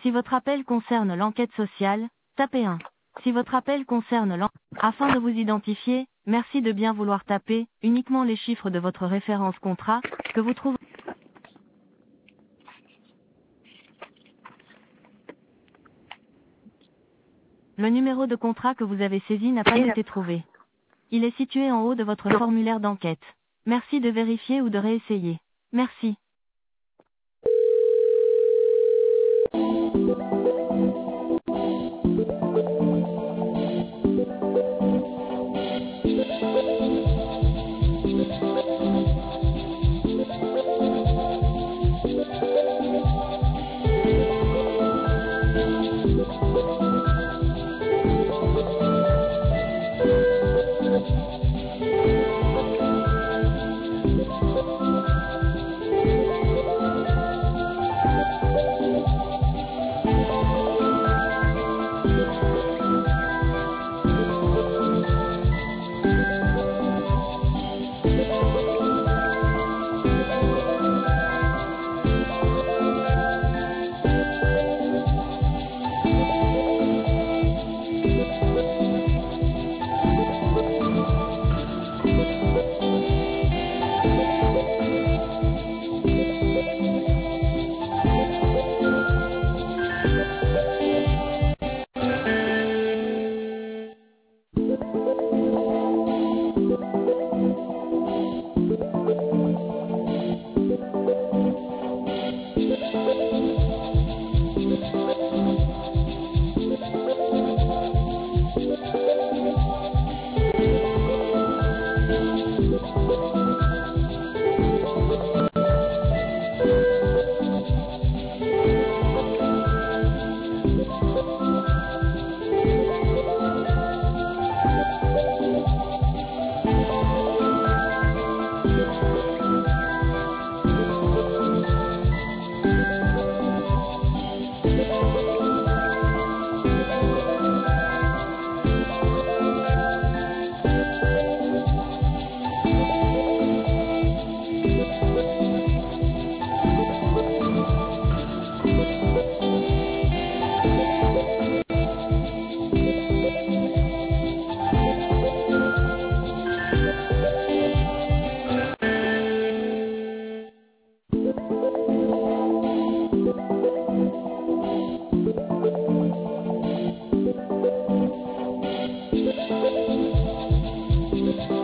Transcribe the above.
Si votre appel concerne l'enquête sociale, tapez 1. Si votre appel concerne afin de vous identifier, merci de bien vouloir taper uniquement les chiffres de votre référence contrat que vous trouvez. Le numéro de contrat que vous avez saisi n'a pas été trouvé. Il est situé en haut de votre formulaire d'enquête. Merci de vérifier ou de réessayer. Merci.